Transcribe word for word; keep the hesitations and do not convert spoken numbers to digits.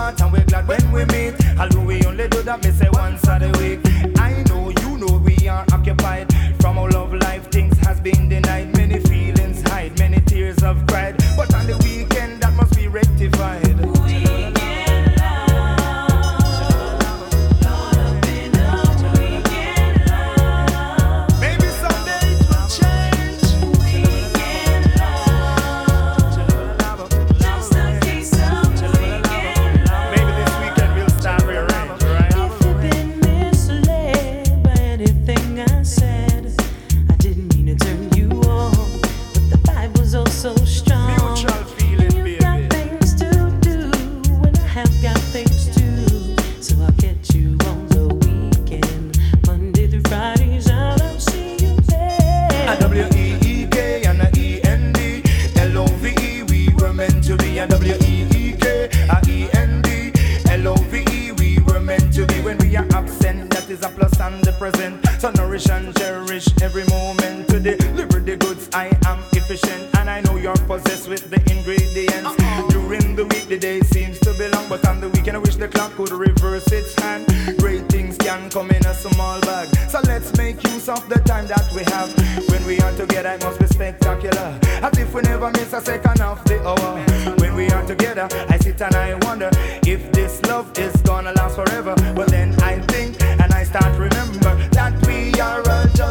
apart and we're glad when we meet. Although we only do that, me say once a the week. I know, you know, we are occupied. From our love life, things has been denied. Many feelings hide, many tears have cried. But on the weekend, that must be rectified. So nourish and cherish every moment. To deliver the goods, I am efficient, and I know you're possessed with the ingredients. Uh-oh. During the week, the day seems to be long, but on the weekend, I wish the clock could reverse its hand. Great things can come in a small bag, so let's make use of the time that we have. When we are together, it must be spectacular, as if we never miss a second of the hour. When we are together, I sit and I wonder if this love is gonna last forever. Well, then I think and I start remember that we are a